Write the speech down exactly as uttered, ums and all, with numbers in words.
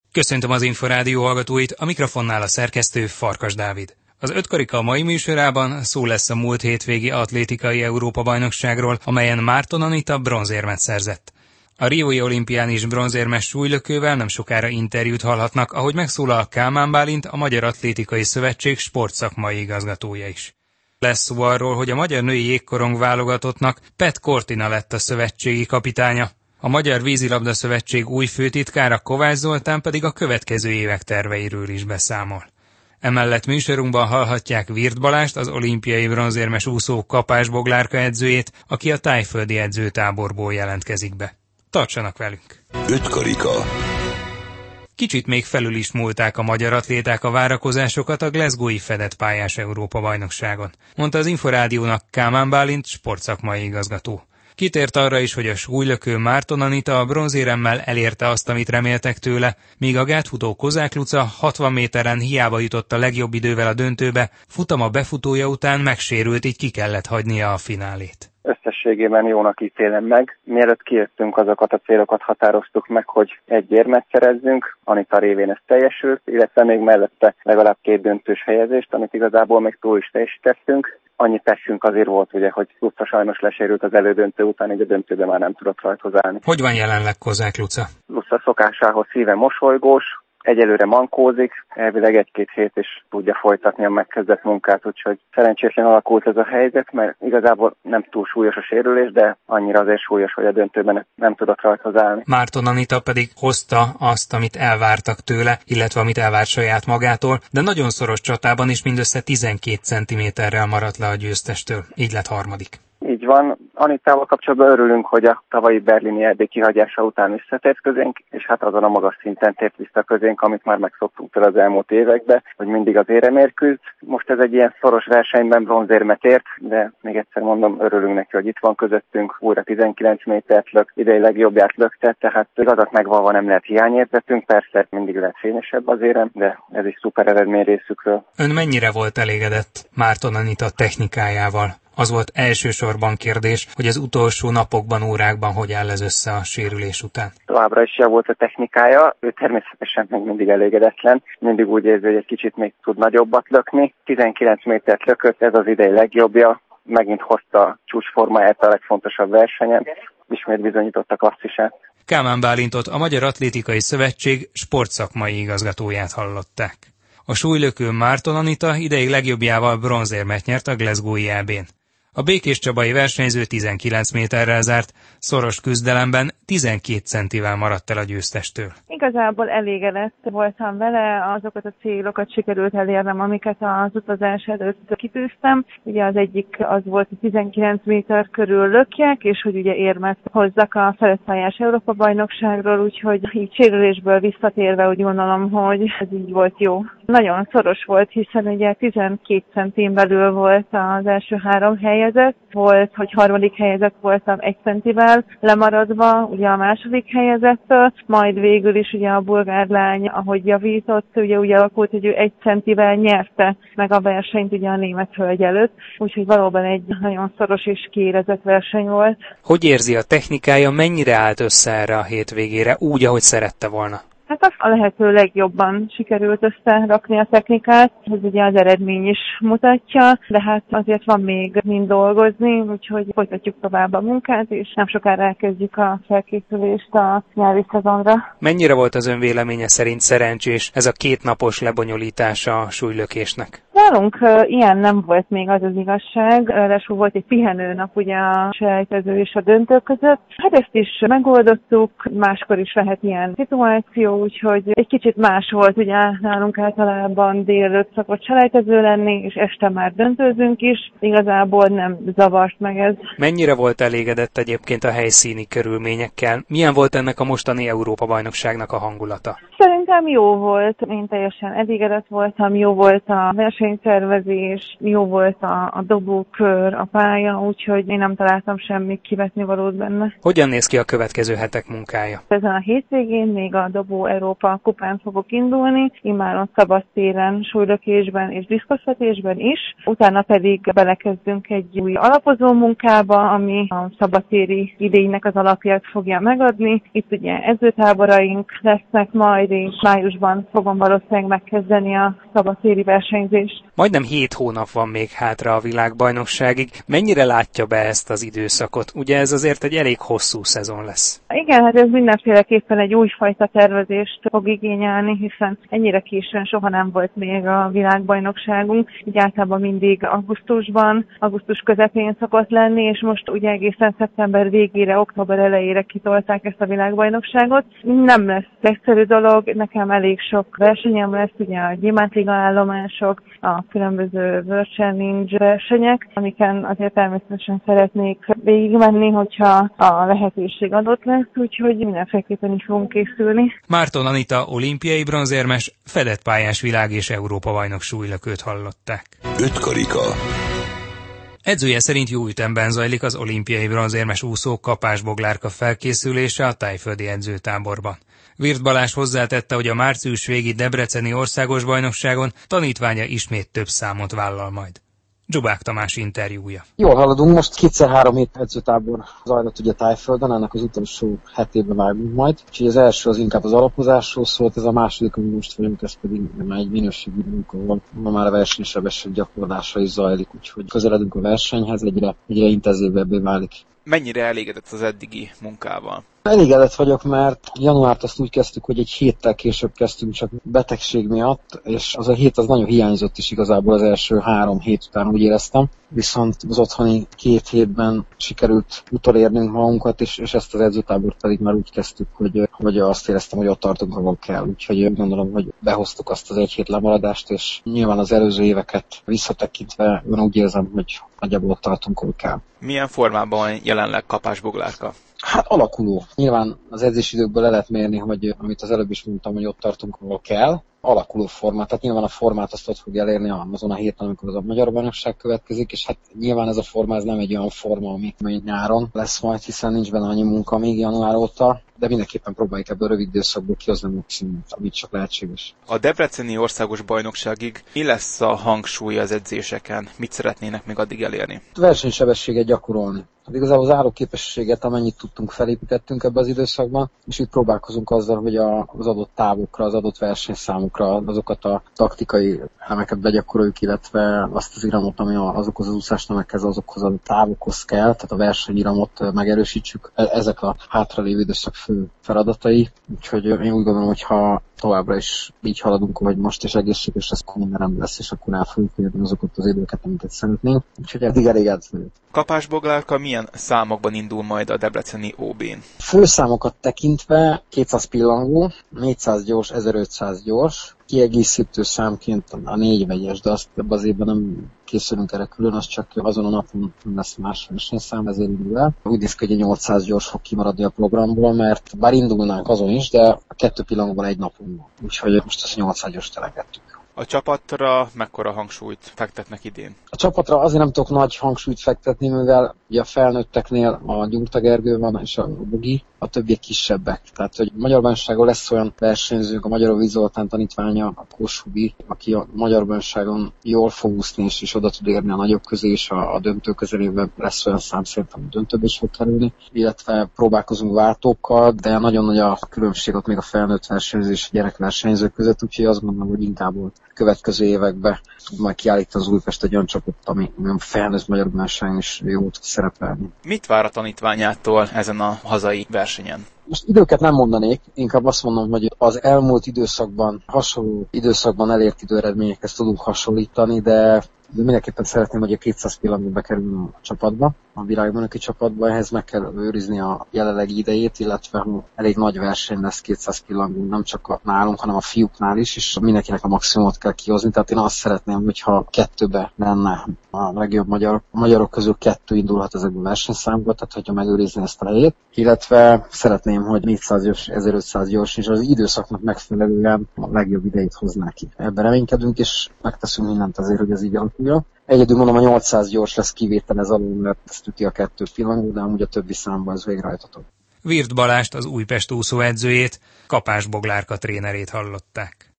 Köszöntöm az Inforádió hallgatóit, a mikrofonnál a szerkesztő Farkas Dávid. Az ötkarika a mai műsorában szó lesz a múlt hétvégi atlétikai Európa-bajnokságról, amelyen Márton Anita bronzérmet szerzett. A riói olimpián is bronzérmes súlylökővel nem sokára interjút hallhatnak, ahogy megszólal Kálmán Bálint, a Magyar Atlétikai Szövetség sportszakmai igazgatója is. Lesz szó arról, hogy a magyar női jégkorong válogatottnak Pet Cortina lett a szövetségi kapitánya. A Magyar Vízilabda Szövetség új főtitkára Kovács Zoltán pedig a következő évek terveiről is beszámol. Emellett műsorunkban hallhatják Virt Balást, az olimpiai bronzérmes úszó Kapás Boglárka edzőjét, aki a tájföldi edzőtáborból jelentkezik be. Tartsanak velünk! Ötkarika. Kicsit még felül is múlták a magyar atléták a várakozásokat a Glasgow-i fedett pályás Európa-bajnokságon, mondta az Inforádiónak Kálmán Bálint, sportszakmai igazgató. Kitért arra is, hogy a súlylökő Márton Anita a bronzéremmel elérte azt, amit reméltek tőle, míg a gátfutó Kozák Luca hatvan méteren hiába jutott a legjobb idővel a döntőbe, futama befutója után megsérült, így ki kellett hagynia a finálét. Összességében jónak ítélem meg. Mielőtt kijöttünk, azokat a célokat határoztuk meg, hogy egy érmet szerezzünk, Anita révén ez teljesült, illetve még mellette legalább két döntős helyezést, amit igazából még túl is teljesítettünk. Annyi tessünk azért volt, ugye, hogy Luca sajnos lesérült az elődöntő után, így a döntőben már nem tudott rajthoz állni. Hogy van jelenleg Kozák Luca? Luca szokásához szíve mosolygós, egyelőre mankózik, elvileg egy-két hét is tudja folytatni a megkezdett munkát, úgyhogy szerencsétlen alakult ez a helyzet, mert igazából nem túl súlyos a sérülés, de annyira azért súlyos, hogy a döntőben nem tudott rajthoz állni. Márton Anita pedig hozta azt, amit elvártak tőle, illetve amit elvárt saját magától, de nagyon szoros csatában is mindössze tizenkét centiméterrel maradt le a győztestől, így lett harmadik. Így van. Anitával kapcsolatban örülünk, hogy a tavalyi berlini é bé kihagyása után visszatért közénk, és hát azon a magas szinten tért vissza közénk, amit már megszoktunk fel az elmúlt években, hogy mindig az éremért küzd. Most ez egy ilyen szoros versenyben bronzérmet ért, de még egyszer mondom, örülünk neki, hogy itt van közöttünk, újra tizenkilenc métert lök, idei legjobbját lökte, tehát igazat megvalva nem lehet hiányérzetünk, persze mindig lehet fényesebb az érem, de ez is szuper eredmény részükről. Ön mennyire volt elégedett Márton Anita technikájával? Az volt elsősorban kérdés, hogy az utolsó napokban, órákban hogy áll ez össze a sérülés után. Továbbra is javult a technikája, ő természetesen még mindig elégedetlen, mindig úgy érzi, hogy egy kicsit még tud nagyobbat lökni. tizenkilenc métert lökött, ez az idei legjobbja, megint hozta a csúcsformáját a legfontosabb versenyen, ismét bizonyítottak azt is át. Kálmán Bálintot, a Magyar Atlétikai Szövetség sportszakmai igazgatóját hallották. A súlylökő Márton Anita ideig legjobbjával bronzérmet nyert a Glasgow-i é bén. A békéscsabai versenyző tizenkilenc méterrel zárt, szoros küzdelemben tizenkét centivel maradt el a győztestől. Igazából elégedett voltam vele, azokat a célokat sikerült elérnem, amiket az utazás előtt kitűztem. Ugye az egyik az volt, hogy tizenkilenc méter körül lökjek, és hogy ugye érmet hozzak a fedettpályás Európa-bajnokságról, úgyhogy így sérülésből visszatérve úgy gondolom, hogy ez így volt jó. Nagyon szoros volt, hiszen ugye tizenkét centin belül volt az első három helyezett, volt, hogy harmadik helyezett voltam egy centivel lemaradva, ugye a második helyezettől, majd végül is ugye a bulgár lány, ahogy javított, ugye úgy alakult, hogy ő egy centivel nyerte meg a versenyt ugye a német hölgy előtt, úgyhogy valóban egy nagyon szoros és kiérezett verseny volt. Hogy érzi a technikája, mennyire állt össze erre a hétvégére, úgy, ahogy szerette volna? Hát azt a lehető legjobban sikerült összerakni a technikát, ez ugye az eredmény is mutatja, de hát azért van még mind dolgozni, úgyhogy folytatjuk tovább a munkát, és nem sokára elkezdjük a felkészülést a nyári szezonra. Mennyire volt az ön véleménye szerint szerencsés ez a kétnapos lebonyolítása a súlylökésnek? Nálunk uh, ilyen nem volt még, az az igazság. Ráadásul volt egy pihenőnap ugye a selejtező és a döntő között. Hát ezt is megoldottuk, máskor is lehet ilyen szituáció, úgyhogy egy kicsit más volt, ugye nálunk általában délelőtt szokott selejtező lenni, és este már döntőzünk is. Igazából nem zavart meg ez. Mennyire volt elégedett egyébként a helyszíni körülményekkel? Milyen volt ennek a mostani Európa-bajnokságnak a hangulata? Szerintem jó volt, én teljesen elégedett voltam, jó volt a versenyszervezés, jó volt a, a dobókör, a pálya, úgyhogy én nem találtam semmi kivetnivalót benne. Hogyan néz ki a következő hetek munkája? Ezen a hétvégén még a Dobó Európa kupán fogok indulni, immáron szabadtéren, súlylökésben és diszkoszvetésben is. Utána pedig belekezdünk egy új alapozó munkába, ami a szabadtéri idénynek az alapját fogja megadni. Itt ugye edzőtáboraink lesznek majd, és májusban fogom valószínűleg megkezdeni a szabadtéri versenyzést. Majdnem hét hónap van még hátra a világbajnokságig. Mennyire látja be ezt az időszakot? Ugye ez azért egy elég hosszú szezon lesz. Igen, hát ez mindenféleképpen egy újfajta tervezést fog igényelni, hiszen ennyire későn soha nem volt még a világbajnokságunk. Így általában mindig augusztusban, augusztus közepén szokott lenni, és most ugye egészen szeptember végére, október elejére kitolták ezt a világbajnokságot. Nem lesz egyszerű dolog, nekem elég sok versenyem lesz, ugye a gyémántliga állomások, a különböző World Challenge versenyek, amiken azért természetesen szeretnék végigmenni, hogyha a lehetőség adott lesz, úgyhogy mindenféleképpen is fogunk készülni. Márton Anita olimpiai bronzérmes, fedett pályás világ- és Európa-bajnok súlylökőt hallották. Öt karika. Edzője szerint jó ütemben zajlik az olimpiai bronzérmes úszó Kapás Boglárka felkészülése a tájföldi edzőtáborban. Virt Balázs hozzátette, hogy a március végi debreceni országos bajnokságon tanítványa ismét több számot vállal majd. Zsubák Tamás interjúja. Jól haladunk, most kétszer-három hét edzőtábor zajlott ugye Tájföldön, ennek az utolsó hetében vágunk majd. Úgyhogy az első az inkább az alapozásról szólt, ez a második, ami most vagyunk, ez pedig már egy minőségi munka volt. Ma már a versenysebesség gyakorlása is zajlik, úgyhogy közeledünk a versenyhez, egyre, egyre intenzívebbé válik. Mennyire elégedett az eddigi munkával? Elégedett vagyok, mert januárt azt úgy kezdtük, hogy egy héttel később kezdtünk csak betegség miatt, és az a hét az nagyon hiányzott is igazából az első három hét után, úgy éreztem. Viszont az otthoni két hétben sikerült utolérnünk magunkat, és, és ezt az edzőtábort pedig már úgy kezdtük, hogy, hogy azt éreztem, hogy ott tartunk, ahol kell. Úgyhogy gondolom, hogy behoztuk azt az egy hét lemaradást, és nyilván az előző éveket visszatekintve én úgy érzem, hogy nagyjából ott tartunk, ahol kell. Milyen formában van jelenleg Kapás Boglárka? Hát alakuló. Nyilván az edzésidőkből le lehet mérni, hogy amit az előbb is mondtam, hogy ott tartunk, ahol kell. Alakuló formát, tehát nyilván a formát azt ott fogja elérni azon a héten, amikor az a magyar bajnokság következik, és hát nyilván ez a forma ez nem egy olyan forma, ami nyáron lesz majd, hiszen nincs benne annyi munka még január óta, de mindenképpen próbáljuk ebből a rövid időszakból kihozni a maximumot, amit csak lehetséges. A debreceni országos bajnokságig mi lesz a hangsúly az edzéseken? Mit szeretnének még addig elérni? A versenysebességet gyakorolni. Hát igazából az állóképességet, amennyit tudtunk, felépítettünk ebbe az időszakban, és itt próbálkozunk azzal, hogy a, az adott távokra, az adott versenyszámokra azokat a taktikai elemeket begyakoroljuk, illetve azt az iramot, ami azokhoz az úszásnemekhez, azokhoz a távokhoz kell, tehát a versenyiramot megerősítsük. Ezek a hátralévő időszak fő feladatai, úgyhogy én úgy gondolom, hogy ha továbbra is így haladunk, hogy most és egészséges lesz, akkor minden lesz, és akkor el fogjuk érni azokat az időket, amiket szeretnénk. Úgyhogy eddig elégedett vagyok. Kapás Boglárka milyen számokban indul majd a debreceni ó bén? Főszámokat tekintve kétszáz pillangó, négyszáz gyors, ezerötszáz gyors, kiegészítő számként a négy vegyes, de azt ebben az évben nem készülünk erre külön, az csak azon a napon lesz más versenyszám, ezért indul el. Úgy néz ki, hogy nyolcszáz gyors fog kimaradni a programból, mert bár indulnánk azon is, de a kettő pillangóban egy napon van. Úgyhogy most azt nyolcszáz gyors telegettük. A csapatra mekkora hangsúlyt fektetnek idén? A csapatra azért nem tudok nagy hangsúlyt fektetni, mivel ugye a felnőtteknél a Gyurta Gergő van és a Bogi, a többiek kisebbek. Tehát, hogy Magyar Bajnokságon lesz olyan versenyzőnk, a Magyarovi Zoltán tanítványa, a Kossubi, aki a Magyar Bajnokságon jól fog úszni, és, és oda tud érni a nagyobb közé, és a, a döntő közelében lesz olyan szám szerintem, hogy döntőbe is fog kerülni. Illetve próbálkozunk váltókkal, de nagyon nagy a különbség ott még a felnőtt versenyző és a gyerekversenyzők között, úgyhogy azt gondolom, hogy inkább volt következő években majd kiállítani az Újpest egy olyan csapatot, ami a felnőtt Magyar Bajnokságon is jó tud szerepelni. Mit vár a tanítványától ezen a hazai versenyen? Most időket nem mondanék, inkább azt mondom, hogy az elmúlt időszakban, hasonló időszakban elért időeredményekhez tudunk hasonlítani, de de mindenképpen szeretném, hogy a kétszáz pillangó bekerül a csapatba, a világbajnoki csapatba, ehhez meg kell őrizni a jelenlegi idejét, illetve elég nagy verseny lesz kétszáz pillangó, nem csak a nálunk, hanem a fiúknál is, és mindenkinek a maximumot kell kihozni, tehát én azt szeretném, hogyha kettőbe lenne a legjobb magyarok. A magyarok közül kettő indulhat ezekben a versenyszámokban, tehát hogyha megőrizni ezt a helyét, illetve szeretném, hogy négyszáz gyors, ezerötszáz gyors, és az időszaknak megfelelően a legjobb idejét hoznák ki. Ebben reménykedünk, és megteszünk mindent azért, hogy ez így alakuljon. Egyedül mondom, a nyolcszáz gyors lesz kivétel ez alól, mert ezt üti a kettő pillangó, de amúgy a többi számban ez végrehajtható. Virt Balást, az Újpest úszóedzőjét, Kapás Boglárka trénerét hallották.